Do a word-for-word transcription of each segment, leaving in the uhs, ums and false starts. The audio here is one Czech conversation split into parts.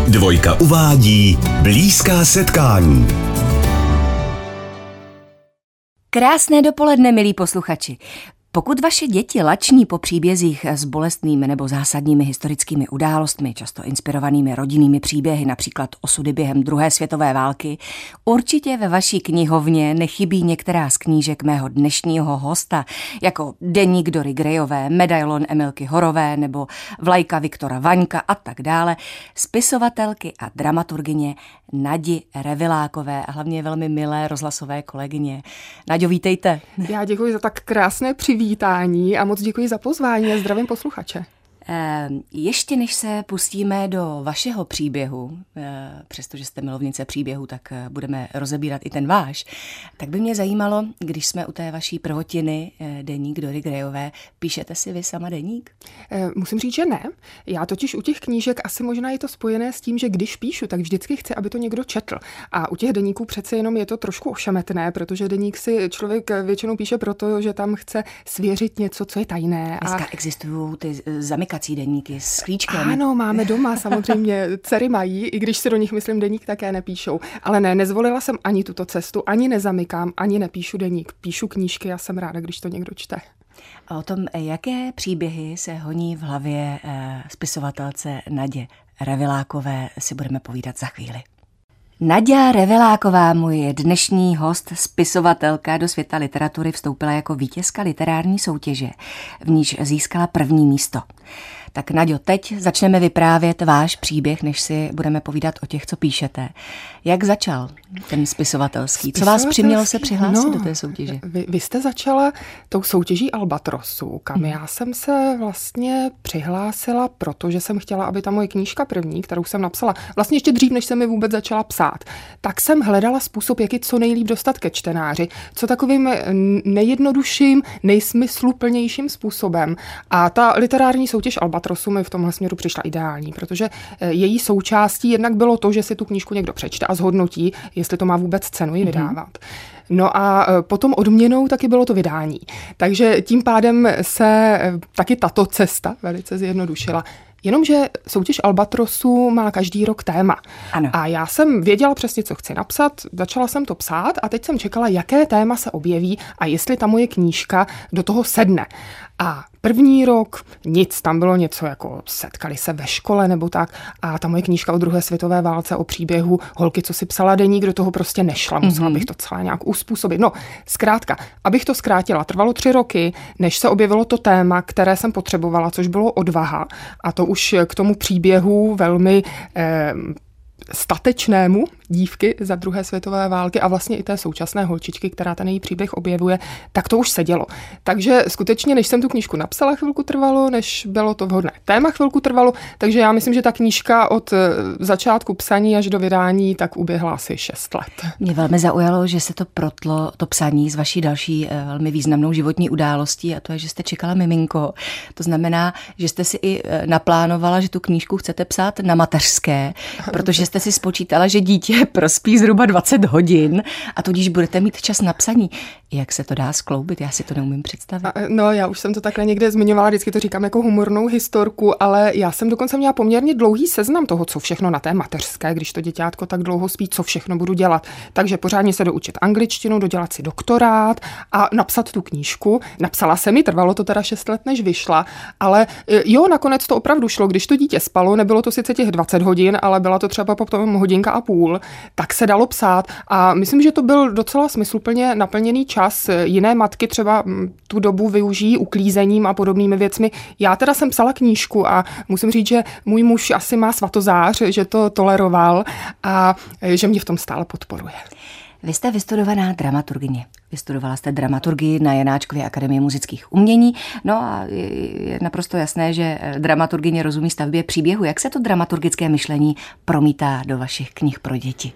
Dvojka uvádí Blízká setkání. Krásné dopoledne, milí posluchači. Pokud vaše děti lační po příbězích s bolestnými nebo zásadními historickými událostmi, často inspirovanými rodinnými příběhy, například osudy během druhé světové války, určitě ve vaší knihovně nechybí některá z knížek mého dnešního hosta, jako Deník Dory Grayové, Medailon Emilky Horové nebo Vlajka Viktora Vaňka a tak dále, spisovatelky a dramaturgyně Nadi Revilákové a hlavně velmi milé rozhlasové kolegyně. Naďo, vítejte. Já děkuji za tak krásné přivítání a moc děkuji za pozvání a zdravím posluchače. Ještě než se pustíme do vašeho příběhu, přestože jste milovnice příběhu, tak budeme rozebírat i ten váš, tak by mě zajímalo, když jsme u té vaší prvotiny Deník Dory Grayové, píšete si vy sama deník? Musím říct, že ne. Já totiž u těch knížek asi možná je to spojené s tím, že když píšu, tak vždycky chci, aby to někdo četl. A u těch deníků přece jenom je to trošku ošemetné, protože deník si člověk většinou píše proto, že tam chce svěřit něco, co je tajné. Dneska a... existují ty zamykací deníky s klíčkem. Ano, máme doma, samozřejmě, dcery mají, i když si do nich, myslím, deník také nepíšou. Ale ne, nezvolila jsem ani tuto cestu, ani nezamykám, ani nepíšu deník. Píšu knížky, já jsem ráda, když to někdo čte. A o tom, jaké příběhy se honí v hlavě eh, spisovatelce Nadě Revilákové, si budeme povídat za chvíli. Naďa Reviláková, můj dnešní host, spisovatelka, do světa literatury vstoupila jako vítězka literární soutěže, v níž získala první místo. Tak Naďo, teď začneme vyprávět váš příběh, než si budeme povídat o těch, co píšete. Jak začal ten spisovatelský? Co vás přimělo se přihlásit no, do té soutěže? Vy, vy jste začala tou soutěží Albatrosu, kam hmm. já jsem se vlastně přihlásila, protože jsem chtěla, aby ta moje knížka první, kterou jsem napsala, vlastně ještě dřív, než jsem mi vůbec začala psát, tak jsem hledala způsob, jak ji co nejlíp dostat ke čtenáři, co takovým nejjednodušším, nejsmysluplnějším způsobem. A ta literární soutěž Albatrosu mi v tomhle směru přišla ideální, protože její součástí jednak bylo to, že si tu knížku někdo přečte a zhodnotí, jestli to má vůbec cenu ji vydávat. No a potom odměnou taky bylo to vydání. Takže tím pádem se taky tato cesta velice zjednodušila. Jenomže soutěž Albatrosu má každý rok téma. Ano. A já jsem věděla přesně, co chci napsat, začala jsem to psát a teď jsem čekala, jaké téma se objeví a jestli ta moje knížka do toho sedne. A první rok nic, tam bylo něco jako setkali se ve škole nebo tak a ta moje knížka o druhé světové válce, o příběhu holky, co si psala deník, do toho prostě nešla, musela mm-hmm. bych to celé nějak uspůsobit. No, zkrátka, abych to zkrátila, trvalo tři roky, než se objevilo to téma, které jsem potřebovala, což bylo odvaha a to už k tomu příběhu velmi eh, statečnému dívky za druhé světové války a vlastně i té současné holčičky, která ten její příběh objevuje, tak to už sedělo. Takže skutečně, než jsem tu knížku napsala, chvilku trvalo, než bylo to vhodné téma, chvilku trvalo, takže já myslím, že ta knížka od začátku psaní až do vydání tak uběhla asi šest let. Mě velmi zaujalo, že se to protlo, to psaní, s vaší další velmi významnou životní událostí a to je, že jste čekala miminko. To znamená, že jste si i naplánovala, že tu knížku chcete psát na mateřské, protože jste si spočítala, že dítě prospí zhruba dvacet hodin a tudíž budete mít čas na psaní. Jak se to dá skloubit? Já si to neumím představit. A, no, já už jsem to takhle někde zmiňovala, vždycky to říkám jako humornou historku, ale já jsem dokonce měla poměrně dlouhý seznam toho, co všechno na té mateřské, když to děťátko tak dlouho spí, co všechno budu dělat. Takže pořádně se doučit angličtinu, dodělat si doktorát a napsat tu knížku. Napsala jsem ji, trvalo to teda šest let, než vyšla, ale jo, nakonec to opravdu šlo, když to dítě spalo, nebylo to sice těch dvacet hodin, ale byla to třeba potom hodinka a půl, tak se dalo psát a myslím, že to byl docela smysluplně naplněný čas. Jiné matky třeba tu dobu využijí uklízením a podobnými věcmi. Já teda jsem psala knížku a musím říct, že můj muž asi má svatozář, že to toleroval a že mě v tom stále podporuje. Vy jste vystudovaná dramaturgyně. Vystudovala jste dramaturgii na Janáčkově akademii muzických umění. No a je naprosto jasné, že dramaturgyně rozumí stavbě příběhu. Jak se to dramaturgické myšlení promítá do vašich knih pro děti?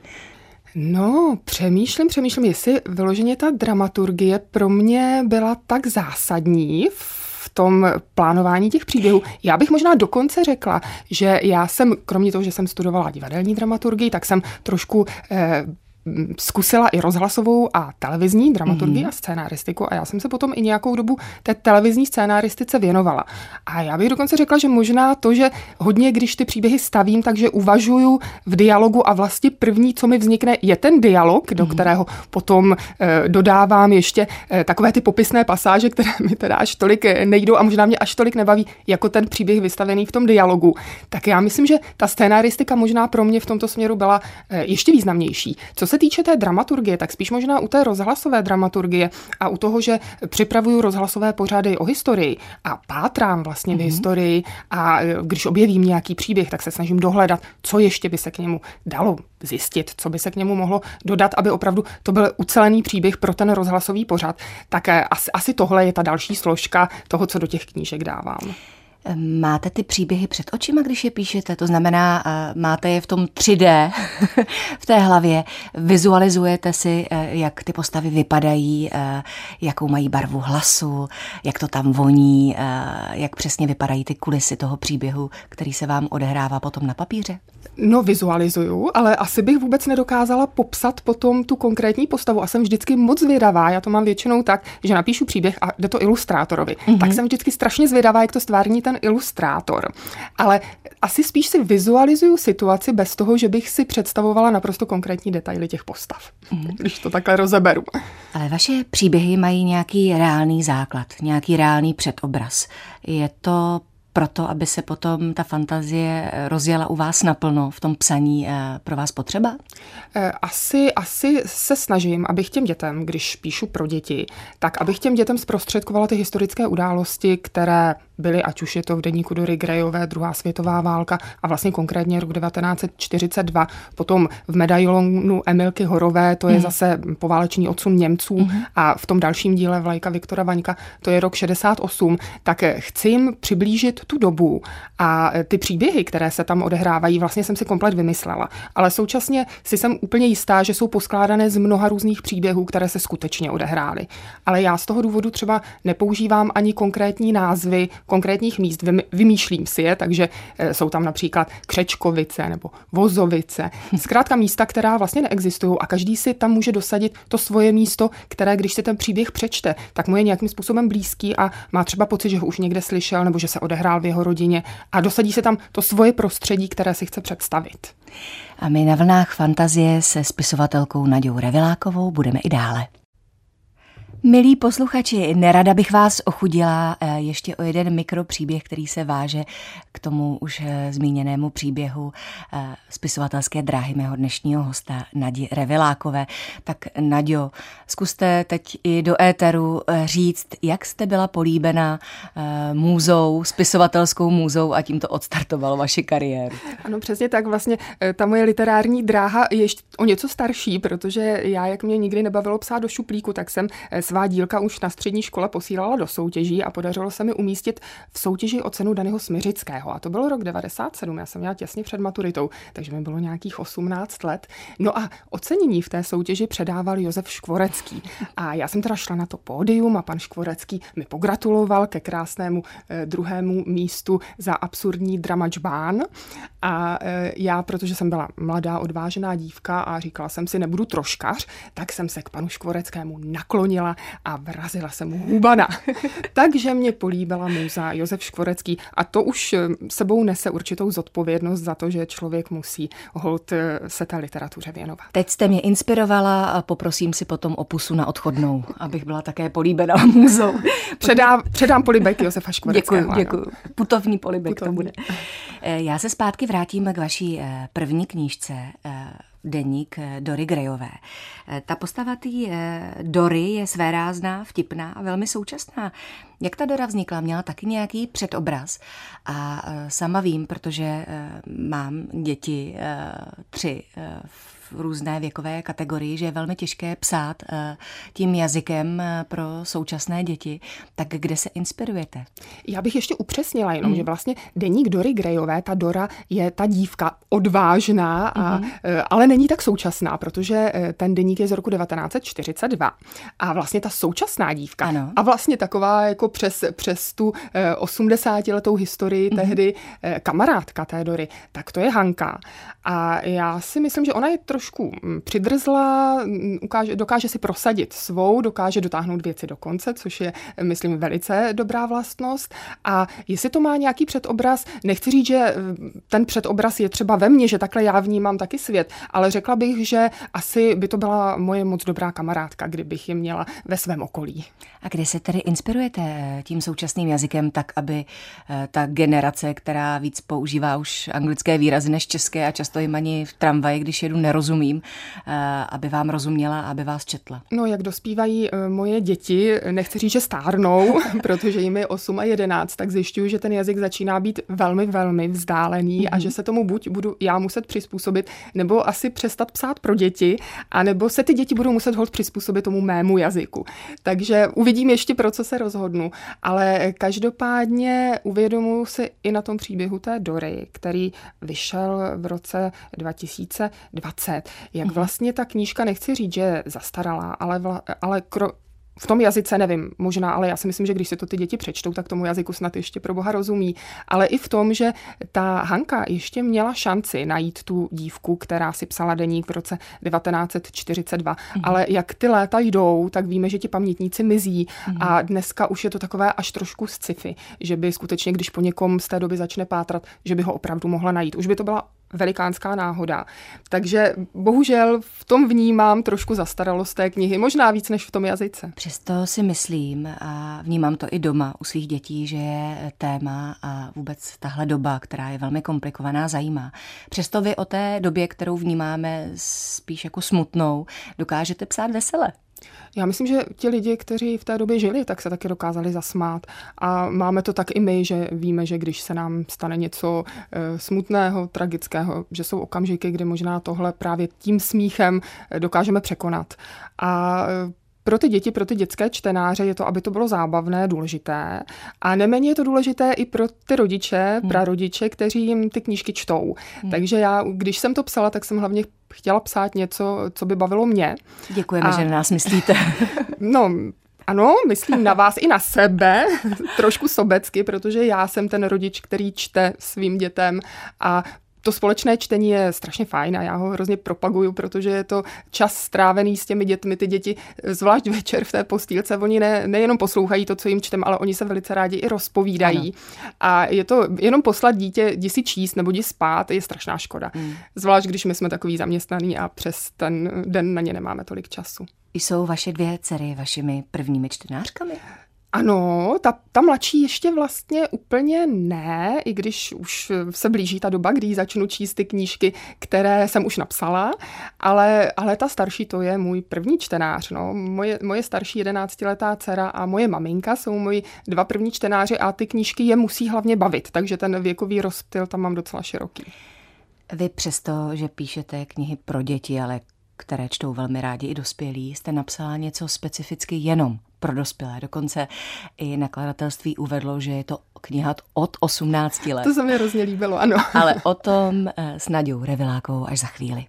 No, přemýšlím, přemýšlím, jestli vyloženě ta dramaturgie pro mě byla tak zásadní v tom plánování těch příběhů. Já bych možná dokonce řekla, že já jsem, kromě toho, že jsem studovala divadelní dramaturgii, tak jsem trošku eh, zkusila i rozhlasovou a televizní dramaturgii mm-hmm. a scénaristiku a já jsem se potom i nějakou dobu té televizní scénaristice věnovala. A já bych dokonce řekla, že možná to, že hodně, když ty příběhy stavím, takže uvažuju v dialogu a vlastně první, co mi vznikne, je ten dialog, mm-hmm. do kterého potom e, dodávám ještě e, takové ty popisné pasáže, které mi teda až tolik nejdou a možná mě až tolik nebaví, jako ten příběh vystavený v tom dialogu. Tak já myslím, že ta scénaristika možná pro mě v tomto směru byla e, ještě významnější. Co se týče té dramaturgie, tak spíš možná u té rozhlasové dramaturgie a u toho, že připravuju rozhlasové pořady o historii a pátrám vlastně mm-hmm. v historii a když objevím nějaký příběh, tak se snažím dohledat, co ještě by se k němu dalo zjistit, co by se k němu mohlo dodat, aby opravdu to byl ucelený příběh pro ten rozhlasový pořad. Tak asi, asi tohle je ta další složka toho, co do těch knížek dávám. Máte ty příběhy před očima, když je píšete? To znamená, máte je v tom tři dé v té hlavě. Vizualizujete si, jak ty postavy vypadají, jakou mají barvu hlasu, jak to tam voní, jak přesně vypadají ty kulisy toho příběhu, který se vám odehrává potom na papíře? No, vizualizuju, ale asi bych vůbec nedokázala popsat potom tu konkrétní postavu a jsem vždycky moc zvědavá. Já to mám většinou tak, že napíšu příběh a jde to ilustrátorovi. Mm-hmm. Tak jsem vždycky strašně zvědavá, jak to stvární ten ilustrátor. Ale asi spíš si vizualizuju situaci bez toho, že bych si představovala naprosto konkrétní detaily těch postav, mm-hmm. když to takhle rozeberu. Ale vaše příběhy mají nějaký reálný základ, nějaký reálný předobraz. Je to proto, aby se potom ta fantazie rozjela u vás naplno v tom psaní, pro vás potřeba? Asi, asi se snažím, abych těm dětem, když píšu pro děti, tak abych těm dětem zprostředkovala ty historické události, které byly, ať už je to v deníku Dory Grayové, druhá světová válka a vlastně konkrétně rok devatenáct set čtyřicet dva, potom v medailonu Emilky Horové, to je mm. zase poválečný odsun Němců mm. a v tom dalším díle Vlajka Viktora Vaňka, to je rok šedesát osm, tak chci jim přiblížit tu dobu a ty příběhy, které se tam odehrávají, vlastně jsem si komplet vymyslela. Ale současně si jsem úplně jistá, že jsou poskládané z mnoha různých příběhů, které se skutečně odehrály. Ale já z toho důvodu třeba nepoužívám ani konkrétní názvy konkrétních míst, vymýšlím si je, takže jsou tam například Křečkovice nebo Vozovice. Zkrátka místa, která vlastně neexistují a každý si tam může dosadit to svoje místo, které, když si ten příběh přečte, tak mu je nějakým způsobem blízký a má třeba pocit, že ho už někde slyšel nebo že se odehrál v jeho rodině a dosadí se tam to svoje prostředí, které si chce představit. A my na vlnách fantazie se spisovatelkou Naďou Revilákovou budeme i dále. Milí posluchači, nerada bych vás ochudila ještě o jeden mikropříběh, který se váže k tomu už zmíněnému příběhu spisovatelské dráhy mého dnešního hosta Nadi Revilákové. Tak Naďo, zkuste teď i do éteru říct, jak jste byla políbena můzou, spisovatelskou můzou a tím to odstartovalo vaši kariéru. Ano, přesně tak. Vlastně ta moje literární dráha je ještě o něco starší, protože já, jak mě nikdy nebavilo psát do šuplíku, tak jsem svá dílka už na střední škole posílala do soutěží a podařilo se mi umístit v soutěži o cenu Danyho Smiřického. A to byl rok devadesát sedm, já jsem měla těsně před maturitou, takže mi bylo nějakých osmnáct let. No a ocenění v té soutěži předával Josef Škvorecký. A já jsem teda šla na to pódium a pan Škvorecký mi pogratuloval ke krásnému eh, druhému místu za absurdní drama Džbán. A eh, já, protože jsem byla mladá, odvážená dívka a říkala jsem si, nebudu troškař, tak jsem se k panu Škvoreckému naklonila a vrazila jsem mu hubana. Takže mě políbila můza Josef Škvorecký a to už sebou nese určitou zodpovědnost za to, že člověk musí holt se té literatuře věnovat. Teď jste mě inspirovala a poprosím si potom o pusu na odchodnou, abych byla také políbená můzou. Předám, předám polibek Josefa Škvoreckého. Děkuji, děkuji. Putovní polibek Putovní. To bude. Já se zpátky vrátím k vaší první knížce Deník Dory Grayové. Ta postava té Dory je svérázná, vtipná a velmi současná. Jak ta Dora vznikla? Měla taky nějaký předobraz a sama vím, protože mám děti tři v různé věkové kategorii, že je velmi těžké psát tím jazykem pro současné děti. Tak kde se inspirujete? Já bych ještě upřesnila jenom, mm. že vlastně Deník Dory Grayové, ta Dora je ta dívka odvážná, a, mm. ale není tak současná, protože ten deník je z roku devatenáct set čtyřicet dva. A vlastně ta současná dívka ano. a vlastně taková jako přes, přes tu osmdesátiletou historii mm-hmm. tehdy kamarádka té Dory, tak to je Hanka. A já si myslím, že ona je trošku přidrzla, ukáže, dokáže si prosadit svou, dokáže dotáhnout věci do konce, což je, myslím, velice dobrá vlastnost. A jestli to má nějaký předobraz, nechci říct, že ten předobraz je třeba ve mně, že takhle já vnímám taky svět, ale řekla bych, že asi by to byla moje moc dobrá kamarádka, kdybych ji měla ve svém okolí. A kdy se tedy inspirujete tím současným jazykem tak, aby ta generace, která víc používá už anglické výrazy než české a často jim ani v tramvaji, když jedu, nerozumím, aby vám rozuměla a aby vás četla? No, jak dospívají moje děti, nechci říct, že stárnou, protože jim je osm a jedenáct, tak zjišťuju, že ten jazyk začíná být velmi, velmi vzdálený mm-hmm. a že se tomu buď budu já muset přizpůsobit, nebo asi přestat psát pro děti, anebo se ty děti budou muset holt přizpůsobit tomu mému jazyku. Takže uvidím ještě, pro co se rozhodnu. Ale každopádně uvědomuji si i na tom příběhu té Dory, který vyšel v roce dva tisíce dvacet. Jak vlastně ta knížka, nechci říct, že je zastaralá, ale, vla, ale kro, v tom jazyce nevím, možná, ale já si myslím, že když si to ty děti přečtou, tak tomu jazyku snad ještě pro boha rozumí. Ale i v tom, že ta Hanka ještě měla šanci najít tu dívku, která si psala deník v roce devatenáct set čtyřicet dva. Mm. Ale jak ty léta jdou, tak víme, že ti pamětníci mizí. Mm. A dneska už je to takové až trošku sci-fi, že by skutečně, když po někom z té doby začne pátrat, že by ho opravdu mohla najít. Už by to byla velikánská náhoda. Takže bohužel v tom vnímám trošku zastaralost té knihy, možná víc než v tom jazyce. Přesto si myslím a vnímám to i doma u svých dětí, že je téma a vůbec tahle doba, která je velmi komplikovaná, zajímá. Přesto vy o té době, kterou vnímáme spíš jako smutnou, dokážete psát vesele. Já myslím, že ti lidi, kteří v té době žili, tak se taky dokázali zasmát. A máme to tak i my, že víme, že když se nám stane něco e, smutného, tragického, že jsou okamžiky, kdy možná tohle právě tím smíchem dokážeme překonat. A e, pro ty děti, pro ty dětské čtenáře je to, aby to bylo zábavné, důležité. A neméně je to důležité i pro ty rodiče, hmm. prarodiče, kteří jim ty knížky čtou. Hmm. Takže já, když jsem to psala, tak jsem hlavně chtěla psát něco, co by bavilo mě. Děkujeme, a... že na nás myslíte. No, ano, myslím na vás i na sebe, trošku sobecky, protože já jsem ten rodič, který čte svým dětem a to společné čtení je strašně fajn a já ho hrozně propaguju, protože je to čas strávený s těmi dětmi. Ty děti, zvlášť večer v té postýlce, oni ne, nejenom poslouchají to, co jim čtem, ale oni se velice rádi i rozpovídají. Ano. A je to jenom poslat dítě, jdi si číst nebo jdi spát, je strašná škoda. Hmm. Zvlášť, když my jsme takový zaměstnaný a přes ten den na ně nemáme tolik času. Jsou vaše dvě dcery vašimi prvními čtenářkami? Ano, ta, ta mladší ještě vlastně úplně ne, i když už se blíží ta doba, kdy začnu číst ty knížky, které jsem už napsala, ale, ale ta starší to je můj první čtenář. No. Moje, moje starší jedenáctiletá dcera a moje maminka jsou moji dva první čtenáři a ty knížky je musí hlavně bavit, takže ten věkový rozptyl tam mám docela široký. Vy přesto, že píšete knihy pro děti, ale které čtou velmi rádi i dospělí, jste napsala něco specificky jenom pro dospělé. Dokonce i nakladatelství uvedlo, že je to kniha od osmnácti let. To se mi hrozně líbilo, ano. Ale o tom s Naďou Revilákovou až za chvíli.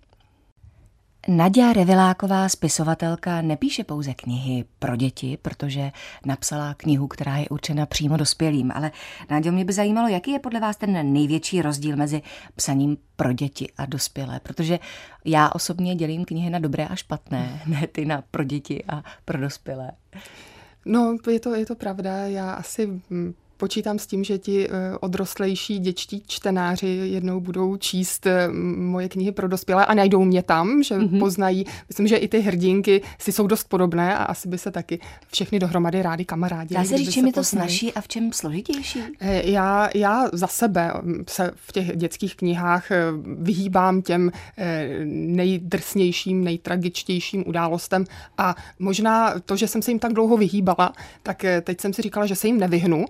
Naďa Reviláková, spisovatelka, nepíše pouze knihy pro děti, protože napsala knihu, která je určena přímo dospělým. Ale Naďo, mě by zajímalo, jaký je podle vás ten největší rozdíl mezi psaním pro děti a dospělé, protože já osobně dělím knihy na dobré a špatné, ne ty na pro děti a pro dospělé. No, je to, je to pravda. Já asi počítám s tím, že ti odrostlejší dětští čtenáři jednou budou číst moje knihy pro dospělé a najdou mě tam, že mm-hmm. poznají. Myslím, že i ty hrdinky si jsou dost podobné a asi by se taky všechny dohromady rádi kamarádili. Dá se říct, čím je to snazší a v čem složitější? Já, já za sebe se v těch dětských knihách vyhýbám těm nejdrsnějším, nejtragičtějším událostem a možná to, že jsem se jim tak dlouho vyhýbala, tak teď jsem si říkala, že se jim nevyhnu a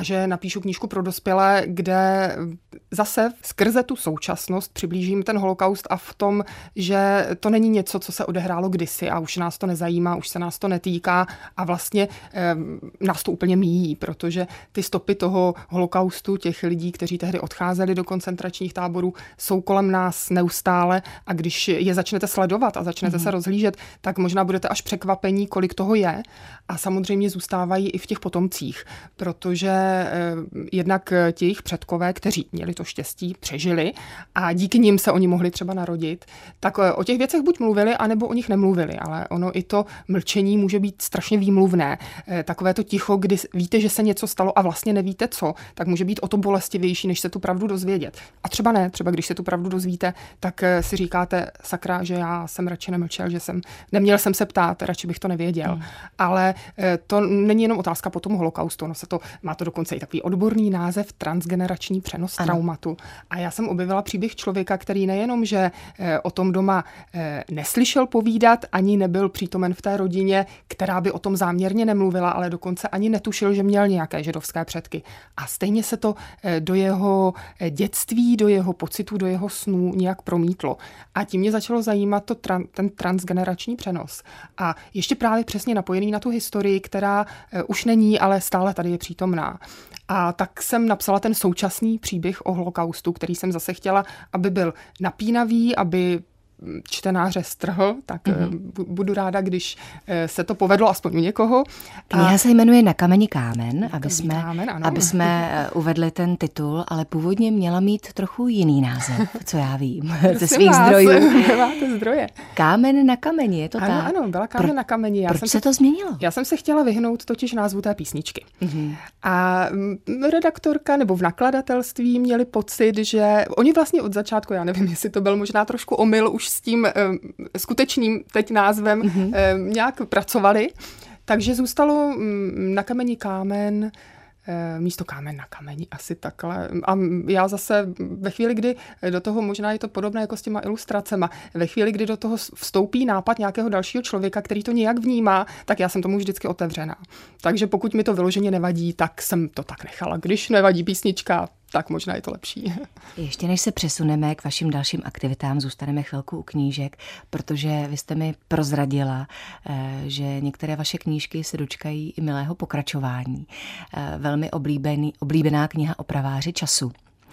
že napíšu knížku pro dospělé, kde zase skrze tu současnost přiblížím ten holokaust a v tom, že to není něco, co se odehrálo kdysi a už nás to nezajímá, už se nás to netýká a vlastně eh, nás to úplně míjí, protože ty stopy toho holokaustu, těch lidí, kteří tehdy odcházeli do koncentračních táborů, jsou kolem nás neustále a když je začnete sledovat a začnete mm. se rozhlížet, tak možná budete až překvapení, kolik toho je a samozřejmě zůstávají i v těch potomcích, protože eh, jednak ti jejich předkové, kteří měli to štěstí, přežili a díky nim se oni mohli třeba narodit, tak eh, o těch věcech buď mluvili, anebo o nich nemluvili, ale ono i to mlčení může být strašně výmluvné. Eh, takové to ticho, kdy víte, že se něco stalo a vlastně nevíte co, tak může být o to bolestivější, než se tu pravdu dozvědět. A třeba ne, třeba když se tu pravdu dozvíte, tak eh, si říkáte, sakra, že já jsem radši nemlčel, že jsem neměl jsem se ptát, radši bych to nevěděl. Hmm. Ale eh, to není jenom otázka po tom holokaustu, ono se to, má to dokonce i takový odborný název transgenerační přenos ano. traumatu. A já jsem objevila příběh člověka, který nejenom, že eh, o tom doma eh, neslyšel povídat, ani nebyl přítomen v té rodině, která by o tom záměrně nemluvila, ale dokonce ani netušil, že měl nějaké židovské předky. A stejně se to eh, do jeho dětství, do jeho pocitů, do jeho snů nějak promítlo. A tím mě začalo zajímat to, ten transgenerační přenos. A ještě právě přesně napojený na tu historii, která eh, už není, ale stále tady je přítomná. A tak jsem napsala ten současný příběh o holokaustu, který jsem zase chtěla, aby byl napínavý, aby čtenáře strhl, tak mm-hmm. budu ráda, když se to povedlo aspoň u někoho. Kniha a... se jmenuje Na kameni kámen, aby jsme, kámen, aby jsme uvedli ten titul, ale původně měla mít trochu jiný název, co já vím, ze svých vás, zdrojů. Máte zdroje. Kámen na kameni, je to ano, tak? Ano, byla Kámen Pro, na kameni. Já proč jsem se to změnilo? Já jsem se chtěla vyhnout totiž názvu té písničky. Mm-hmm. A redaktorka nebo v nakladatelství měli pocit, že oni vlastně od začátku, já nevím, jestli to byl možná trošku omyl, už s tím um, skutečným teď názvem mm-hmm. um, nějak pracovali. Takže zůstalo um, Na kameni kámen, um, místo kámen na kameni, asi takhle. A já zase ve chvíli, kdy do toho, možná je to podobné jako s těma ilustracema, ve chvíli, kdy do toho vstoupí nápad nějakého dalšího člověka, který to nějak vnímá, tak já jsem tomu vždycky otevřená. Takže pokud mi to vyloženě nevadí, tak jsem to tak nechala. Když nevadí písnička, tak možná je to lepší. Ještě než se přesuneme k vašim dalším aktivitám, zůstaneme chvilku u knížek, protože vy jste mi prozradila, že některé vaše knížky se dočkají i milého pokračování. Velmi oblíbený, oblíbená kniha o praváři času,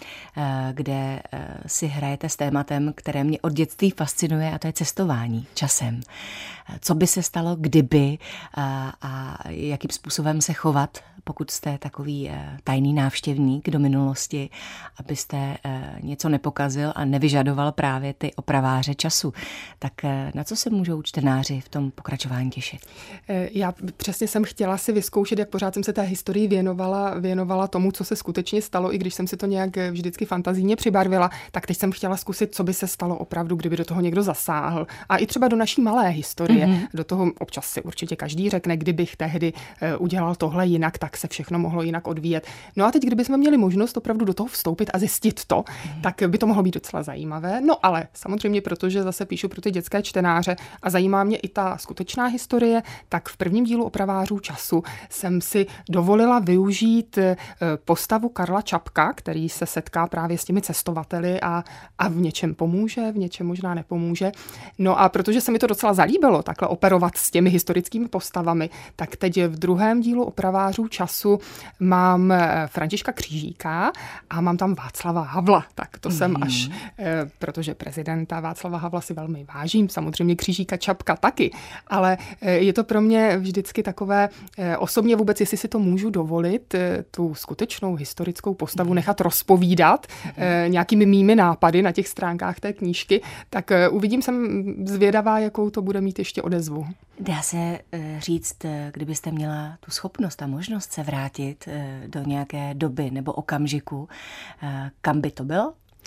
kde si hrajete s tématem, které mě od dětství fascinuje, a to je cestování časem. Co by se stalo, kdyby a jakým způsobem se chovat, pokud jste takový tajný návštěvník do minulosti, abyste něco nepokazil a nevyžadoval právě ty opraváře času. Tak na co se můžou čtenáři v tom pokračování těšit? Já přesně jsem chtěla si vyzkoušet, jak pořád jsem se té historii věnovala, věnovala tomu, co se skutečně stalo, i když jsem si to nějak vždycky fantazijně přibarvila, tak teď jsem chtěla zkusit, co by se stalo opravdu, kdyby do toho někdo zasáhl. A i třeba do naší malé historie, mm-hmm. do toho občas si určitě každý řekne, kdybych tehdy udělal tohle jinak, tak se všechno mohlo jinak odvíjet. No a teď, kdybychom měli možnost opravdu do toho vstoupit a zjistit to, mm. tak by to mohlo být docela zajímavé. No ale samozřejmě, protože zase píšu pro ty dětské čtenáře a zajímá mě i ta skutečná historie, tak v prvním dílu Opravářů času jsem si dovolila využít postavu Karla Čapka, který se setká právě s těmi cestovateli a, a v něčem pomůže, v něčem možná nepomůže. No a protože se mi to docela zalíbilo takhle operovat s těmi historickými postavami, tak teď v druhém dílu Opravářů času mám Františka Křížíka a mám tam Václava Havla. Tak to mm. jsem až, protože prezidenta Václava Havla si velmi vážím, samozřejmě Křížíka Čapka taky, ale je to pro mě vždycky takové osobně vůbec, jestli si to můžu dovolit, tu skutečnou historickou postavu nechat rozpovídat mm. nějakými mými nápady na těch stránkách té knížky, tak uvidím, jsem zvědavá, jakou to bude mít ještě odezvu. Dá se říct, kdybyste měla tu schopnost a možnost se vrátit do nějaké doby nebo okamžiku, kam by to bylo?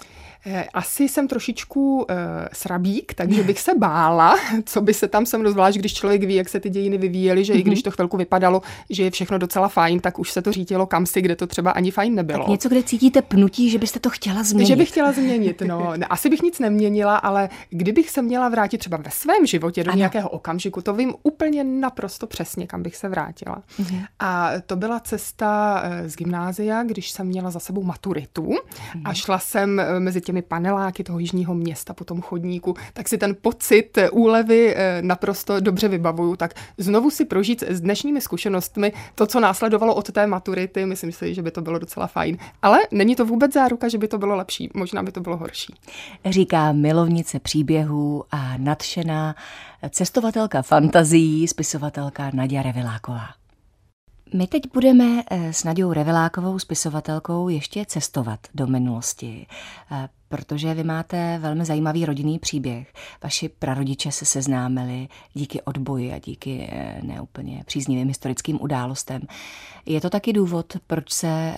Asi jsem trošičku uh, srabík, takže bych se bála, co by se tam se mnou, zvlášť když člověk ví, jak se ty dějiny vyvíjely, že mm-hmm. i když to chvilku vypadalo, že je všechno docela fajn, tak už se to řítilo kamsi, kde to třeba ani fajn nebylo. Tak něco, kde cítíte pnutí, že byste to chtěla změnit. Že bych chtěla změnit, no. Asi bych nic neměnila, ale kdybych se měla vrátit třeba ve svém životě do ano. nějakého okamžiku, to vím úplně naprosto přesně, kam bych se vrátila. Mm-hmm. A to byla cesta z gymnázia, když jsem měla za sebou maturitu mm-hmm. a šla jsem mezi těmi paneláky toho jižního města po tom chodníku, tak si ten pocit úlevy naprosto dobře vybavuju. Tak znovu si prožít s dnešními zkušenostmi to, co následovalo od té maturity, myslím si, že by to bylo docela fajn. Ale není to vůbec záruka, že by to bylo lepší. Možná by to bylo horší. Říká milovnice příběhů a nadšená cestovatelka fantazií, spisovatelka Naďa Reviláková. My teď budeme s Naďou Revilákovou, spisovatelkou, ještě cestovat do minulosti, protože vy máte velmi zajímavý rodinný příběh. Vaši prarodiče se seznámili díky odboji a díky neúplně příznivým historickým událostem. Je to taky důvod, proč se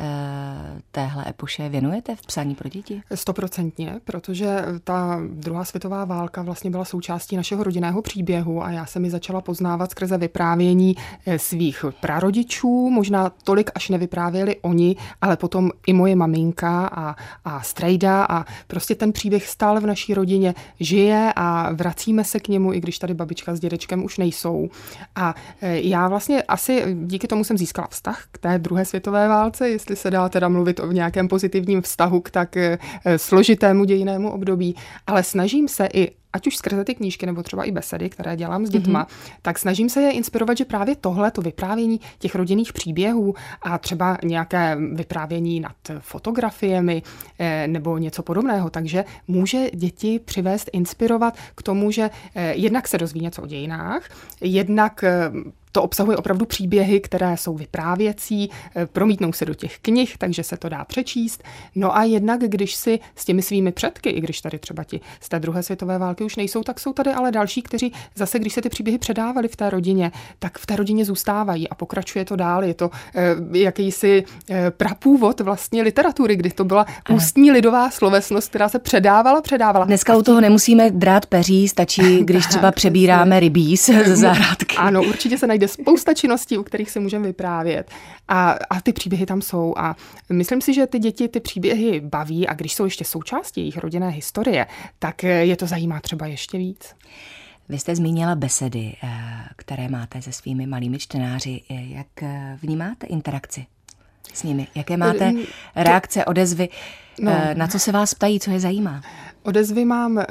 téhle epoše věnujete v psaní pro děti? Stoprocentně, protože ta druhá světová válka vlastně byla součástí našeho rodinného příběhu a já jsem ji začala poznávat skrze vyprávění svých prarodičů, možná tolik až nevyprávěli oni, ale potom i moje maminka a, a strejda a prostě ten příběh stále v naší rodině žije a vracíme se k němu, i když tady babička s dědečkem už nejsou. A já vlastně asi díky tomu jsem získala vztah k té druhé světové válce, jestli se dá teda mluvit o nějakém pozitivním vztahu k tak složitému dějinnému období, ale snažím se i ať už skrze ty knížky, nebo třeba i besedy, které dělám s dětma, mm-hmm. tak snažím se je inspirovat, že právě tohle, to vyprávění těch rodinných příběhů a třeba nějaké vyprávění nad fotografiemi nebo něco podobného, takže může děti přivést, inspirovat k tomu, že jednak se dozví něco o dějinách, jednak to obsahuje opravdu příběhy, které jsou vyprávěcí, promítnou se do těch knih, takže se to dá přečíst. No a jednak, když si s těmi svými předky, i když tady třeba ti z té druhé světové války už nejsou, tak jsou tady ale další, kteří zase, když se ty příběhy předávali v té rodině, tak v té rodině zůstávají a pokračuje to dál. Je to eh, jakýsi eh, prapůvod vlastně literatury, kdy to byla Aha. ústní lidová slovesnost, která se předávala, předávala. Dneska u toho nemusíme drát peří, stačí, když třeba přebíráme rybíz ze zahrádky. Ano, určitě se najde spousta činností, u kterých se můžeme vyprávět. A, a ty příběhy tam jsou. A myslím si, že ty děti ty příběhy baví a když jsou ještě součástí jejich rodinné historie, tak je to zajímá třeba ještě víc. Vy jste zmínila besedy, které máte se svými malými čtenáři. Jak vnímáte interakci s nimi? Jaké máte reakce, odezvy? No. Na co se vás ptají, co je zajímá? Odezvy mám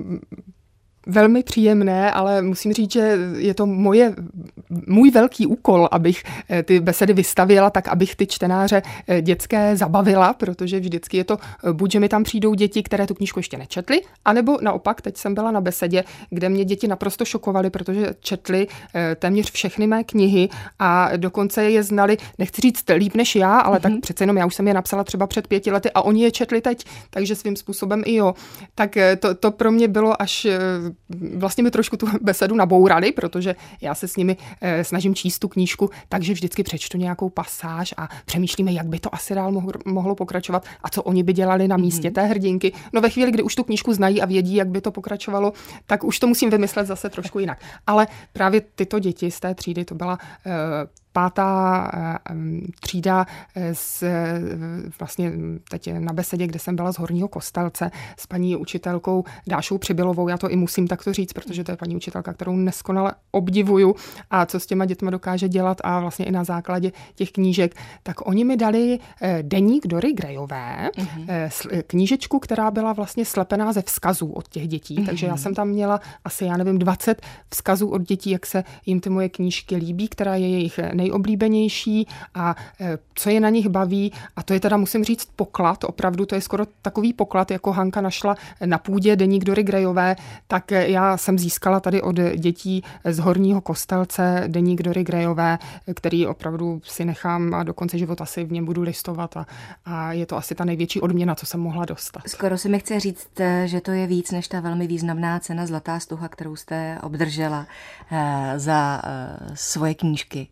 velmi příjemné, ale musím říct, že je to moje, můj velký úkol, abych ty besedy vystavěla tak, abych ty čtenáře dětské zabavila, protože vždycky je to, buď, že mi tam přijdou děti, které tu knížku ještě nečetly, anebo naopak, teď jsem byla na besedě, kde mě děti naprosto šokovaly, protože četly téměř všechny mé knihy a dokonce je znali, nechci říct líp než já, ale mm-hmm. tak přece jenom já už jsem je napsala třeba před pěti lety a oni je četli teď, takže svým způsobem i jo. Tak to, to pro mě bylo až vlastně mi trošku tu besedu nabourali, protože já se s nimi eh, snažím číst tu knížku, takže vždycky přečtu nějakou pasáž a přemýšlíme, jak by to asi dál mohlo, mohlo pokračovat a co oni by dělali na místě mm. té hrdinky. No ve chvíli, kdy už tu knížku znají a vědí, jak by to pokračovalo, tak už to musím vymyslet zase trošku jinak. Ale právě tyto děti z té třídy, to byla eh, pátá třída z, vlastně teď na besedě, kde jsem byla z Horního Kostelce s paní učitelkou Dášou Přibylovou. Já to i musím takto říct, protože to je paní učitelka, kterou neskonale obdivuju a co s těma dětma dokáže dělat a vlastně i na základě těch knížek. Tak oni mi dali deník Dory Grejové, mm-hmm. knížečku, která byla vlastně slepená ze vzkazů od těch dětí. Mm-hmm. Takže já jsem tam měla asi, já nevím, dvacet vzkazů od dětí, jak se jim ty moje knížky líbí, která je jejich nejoblíbenější a co je na nich baví. A to je teda, musím říct, poklad. Opravdu to je skoro takový poklad, jako Hanka našla na půdě deník Dory Grejové, tak já jsem získala tady od dětí z Horního Kostelce deník Dory Grejové, který opravdu si nechám a do konce života si v něm budu listovat a, a je to asi ta největší odměna, co jsem mohla dostat. Skoro si mi chce říct, že to je víc než ta velmi významná cena Zlatá stuha, kterou jste obdržela za svoje knížky. No,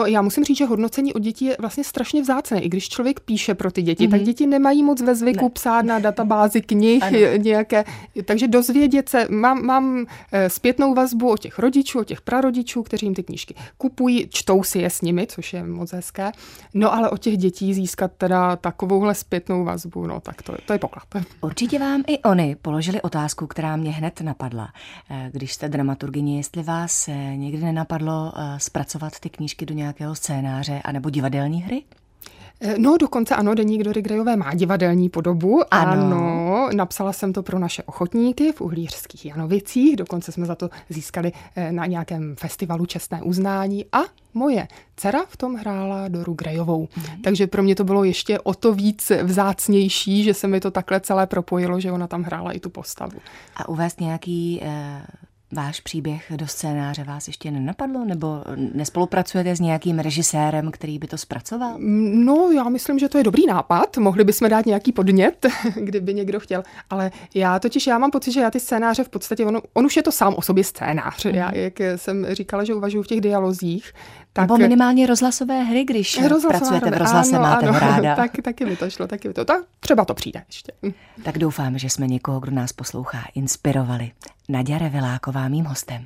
No, já musím říct, že hodnocení od dětí je vlastně strašně vzácné. I když člověk píše pro ty děti, mm-hmm. tak děti nemají moc ve zvyku ne. psát na databázi knih nějaké. Takže dozvědět se, mám, mám zpětnou vazbu od těch rodičů, od těch prarodičů, kteří jim ty knížky kupují, čtou si je s nimi, což je moc hezké. No, ale od těch dětí získat teda takovouhle zpětnou vazbu, no, tak to, to je poklad. Určitě vám i oni položili otázku, která mě hned napadla. Když jste dramaturgyně, jestli vás někdy nenapadlo zpracovat ty knížky do nějakého scénáře anebo divadelní hry? No, dokonce ano, Deník Dory Grejové má divadelní podobu. Ano. ano. Napsala jsem to pro naše ochotníky v Uhlířských Janovicích. Dokonce jsme za to získali na nějakém festivalu čestné uznání. A moje dcera v tom hrála Doru Grejovou. Mm. Takže pro mě to bylo ještě o to víc vzácnější, že se mi to takhle celé propojilo, že ona tam hrála i tu postavu. A uvést nějaký... Eh... Váš příběh do scénáře vás ještě nenapadlo? Nebo nespolupracujete s nějakým režisérem, který by to zpracoval? No, já myslím, že to je dobrý nápad. Mohli bychom dát nějaký podnět, kdyby někdo chtěl. Ale já totiž, já mám pocit, že já ty scénáře v podstatě, on, on už je to sám o sobě scénář. Mm. Já, jak jsem říkala, že uvažuji v těch dialozích. Tak... Nebo minimálně rozhlasové hry, když rozhlasové pracujete hry. v rozhlase, ano, máte ano, ho ráda. Tak, taky by to šlo, taky by to. Tak třeba to přijde ještě. Tak doufám, že jsme někoho, kdo nás poslouchá, inspirovali. Naďa Reveláková mým hostem.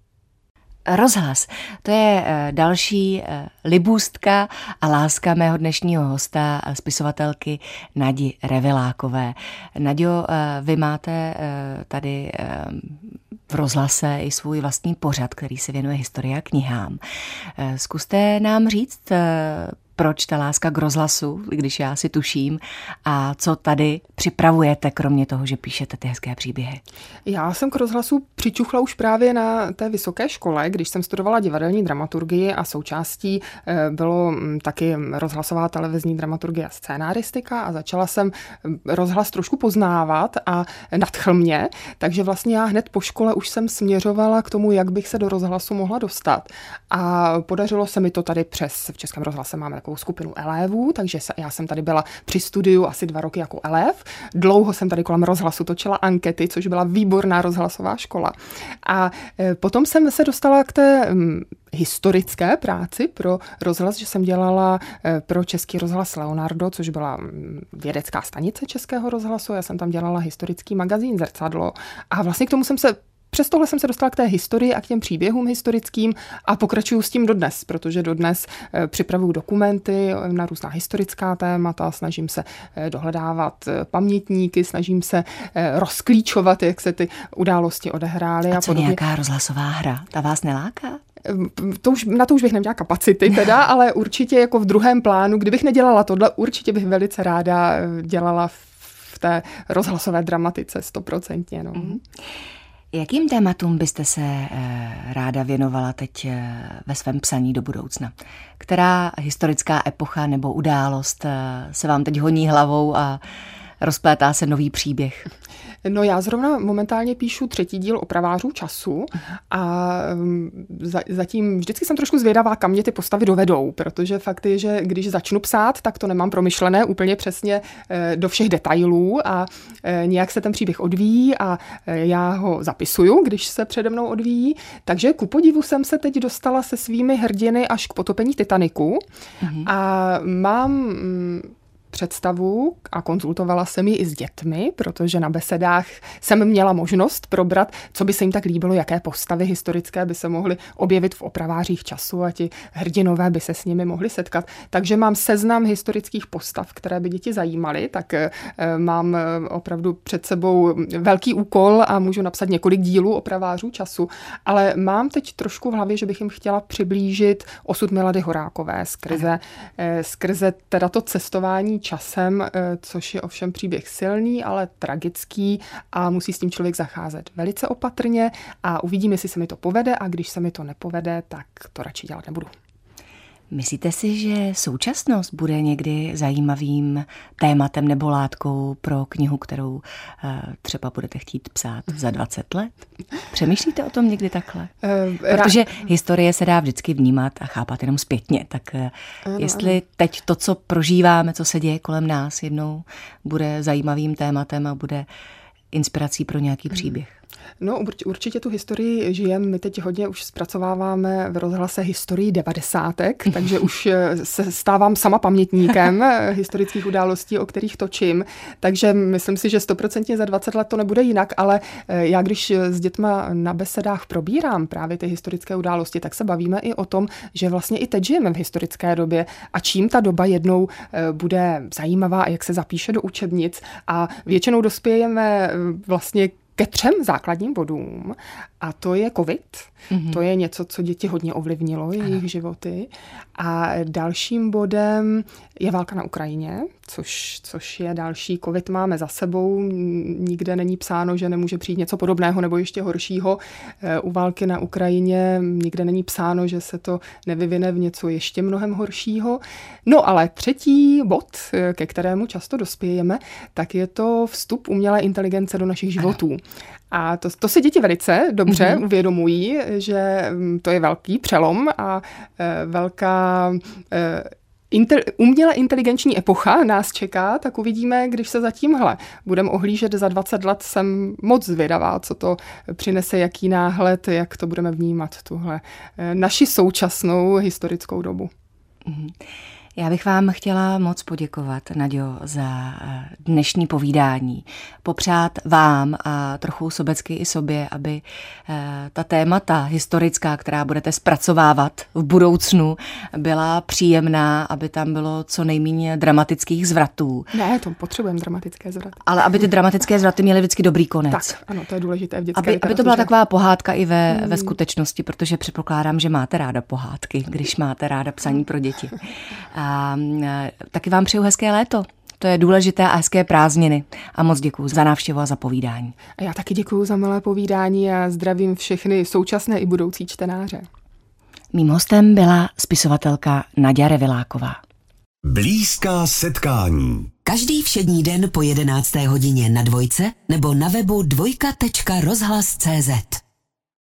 Rozhlas, to je další libůstka a láska mého dnešního hosta, spisovatelky Nadi Revelákové. Naďo, vy máte tady v rozhlase i svůj vlastní pořad, který se věnuje historii a knihám. Zkuste nám říct, proč ta láska k rozhlasu, když já si tuším, a co tady připravujete, kromě toho, že píšete ty hezké příběhy? Já jsem k rozhlasu přičuchla už právě na té vysoké škole, když jsem studovala divadelní dramaturgii a součástí bylo taky rozhlasová televizní dramaturgie a scénáristika a začala jsem rozhlas trošku poznávat a nadchl mě, takže vlastně já hned po škole už jsem směřovala k tomu, jak bych se do rozhlasu mohla dostat. A podařilo se mi to tady přes, v Českém rozhlase máme takovou skupinu elévů, takže já jsem tady byla při studiu asi dva roky jako elév. Dlouho jsem tady kolem rozhlasu točila ankety, což byla výborná rozhlasová škola. A potom jsem se dostala k té historické práci pro rozhlas, že jsem dělala pro Český rozhlas Leonardo, což byla vědecká stanice Českého rozhlasu. Já jsem tam dělala historický magazín Zrcadlo a vlastně k tomu jsem se Přes tohle jsem se dostala k té historii a k těm příběhům historickým a pokračuju s tím dodnes, protože dodnes připravuju dokumenty na různá historická témata, snažím se dohledávat pamětníky, snažím se rozklíčovat, jak se ty události odehrály. A co a nějaká rozhlasová hra? Ta vás neláká? To už, na to už bych neměla kapacity teda, ale určitě jako v druhém plánu, kdybych nedělala tohle, určitě bych velice ráda dělala v té rozhlasové dramatice stoprocentně. No. Mm. Jakým tématům byste se e, ráda věnovala teď e, ve svém psaní do budoucna? Která historická epocha nebo událost e, se vám teď honí hlavou a rozplétá se nový příběh? No já zrovna momentálně píšu třetí díl Opravářů času a za, zatím vždycky jsem trošku zvědavá, kam mě ty postavy dovedou, protože fakt je, že když začnu psát, tak to nemám promyšlené úplně přesně do všech detailů a nějak se ten příběh odvíjí a já ho zapisuju, když se přede mnou odvíjí. Takže ku podivu jsem se teď dostala se svými hrdiny až k potopení Titaniku mhm. a mám představu a konzultovala jsem ji i s dětmi, protože na besedách jsem měla možnost probrat, co by se jim tak líbilo, jaké postavy historické by se mohly objevit v Opravářích času a ti hrdinové by se s nimi mohli setkat. Takže mám seznam historických postav, které by děti zajímaly, tak e, mám opravdu před sebou velký úkol a můžu napsat několik dílů Opravářů času, ale mám teď trošku v hlavě, že bych jim chtěla přiblížit osud Milady Horákové skrze, e, skrze teda to cestování časem, což je ovšem příběh silný, ale tragický a musí s tím člověk zacházet velice opatrně a uvidím, jestli se mi to povede a když se mi to nepovede, tak to radši dělat nebudu. Myslíte si, že současnost bude někdy zajímavým tématem nebo látkou pro knihu, kterou třeba budete chtít psát za dvacet let? Přemýšlíte o tom někdy takhle? Protože historie se dá vždycky vnímat a chápat jenom zpětně. Tak jestli teď to, co prožíváme, co se děje kolem nás, jednou bude zajímavým tématem a bude inspirací pro nějaký příběh? No určitě tu historii žijeme. My teď hodně už zpracováváme v rozhlase historii devadesátek, takže už se stávám sama pamětníkem historických událostí, o kterých točím. Takže myslím si, že stoprocentně za dvacet let to nebude jinak, ale já když s dětma na besedách probírám právě ty historické události, tak se bavíme i o tom, že vlastně i teď žijeme v historické době a čím ta doba jednou bude zajímavá a jak se zapíše do učebnic a většinou dospějeme vlastně ke třem základním bodům a to je covid. Mm-hmm. To je něco, co děti hodně ovlivnilo, jejich životy. A dalším bodem je válka na Ukrajině, což, což je další. Covid máme za sebou, nikde není psáno, že nemůže přijít něco podobného nebo ještě horšího. U války na Ukrajině nikde není psáno, že se to nevyvine v něco ještě mnohem horšího. No ale třetí bod, ke kterému často dospějeme, tak je to vstup umělé inteligence do našich životů. Ano. A to, to si děti velice dobře mm-hmm. uvědomují, že to je velký přelom a e, velká e, inter, uměle inteligenční epocha nás čeká, tak uvidíme, když se za tímhle budeme ohlížet za dvacet let, jsem moc zvědavá, co to přinese, jaký náhled, jak to budeme vnímat, tuhle e, naši současnou historickou dobu. Mm-hmm. Já bych vám chtěla moc poděkovat, Naďo, za dnešní povídání. Popřát vám a trochu sobecky i sobě, aby ta témata historická, která budete zpracovávat v budoucnu, byla příjemná, aby tam bylo co nejméně dramatických zvratů. Ne, to potřebujeme dramatické zvraty. Ale aby ty dramatické zvraty měly vždycky dobrý konec. Tak, ano, to je důležité v dětské aby, aby to byla taková pohádka i ve, hmm. ve skutečnosti, protože předpokládám, že máte ráda pohádky, když máte ráda psaní pro děti. A A taky vám přeju hezké léto. To je důležité a hezké prázdniny. A moc děkuju za návštěvu a za povídání. A já taky děkuju za milé povídání a zdravím všechny současné i budoucí čtenáře. Mým hostem byla spisovatelka Naďa Reviláková. Blízká setkání. Každý všední den po jedenácté hodině na Dvojce nebo na webu dvojka tečka rozhlas tečka cé zet.